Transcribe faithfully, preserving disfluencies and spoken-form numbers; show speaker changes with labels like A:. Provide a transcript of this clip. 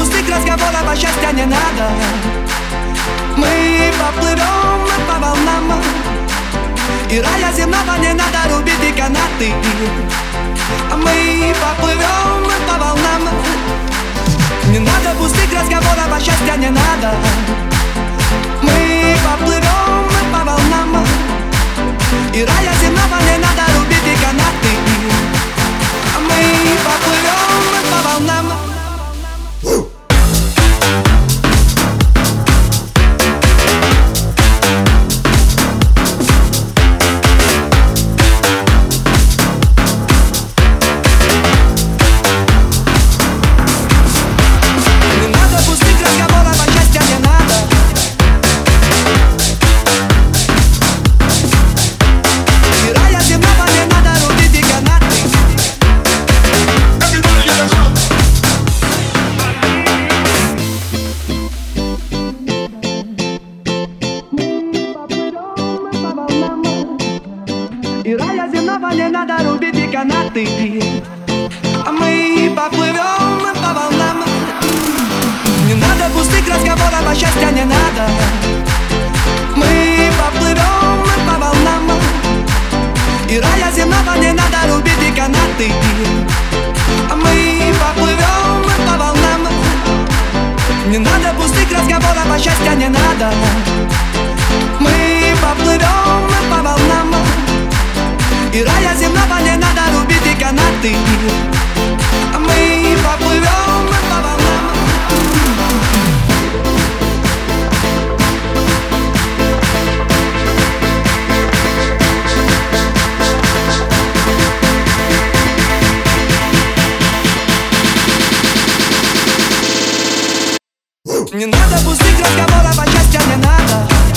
A: пустых разговоров, а счастья не надо. Мы поплывем по волнам, и рая земного не надо рубить и канаты. Мы поплывем по волнам. Не надо пустых разговоров, а счастья не надо. Мы поплывем по волнам, и рая земного не надо рубить и канаты. Мы поплывем по волнам. И рая земного не надо рубить и канаты. А мы поплывем по волнам. Не надо пустых разговоров, а счастья не надо. Мы поплывем по волнам. И рая земного не надо рубить и канаты. А мы поплывем по волнам. Не надо пустых разговоров, а счастья не надо. Мы поплывем по волнам. И рая земного не надо рубить и канаты. А мы поплывем по волнам. Не надо пустых разговоров, а счастья не надо.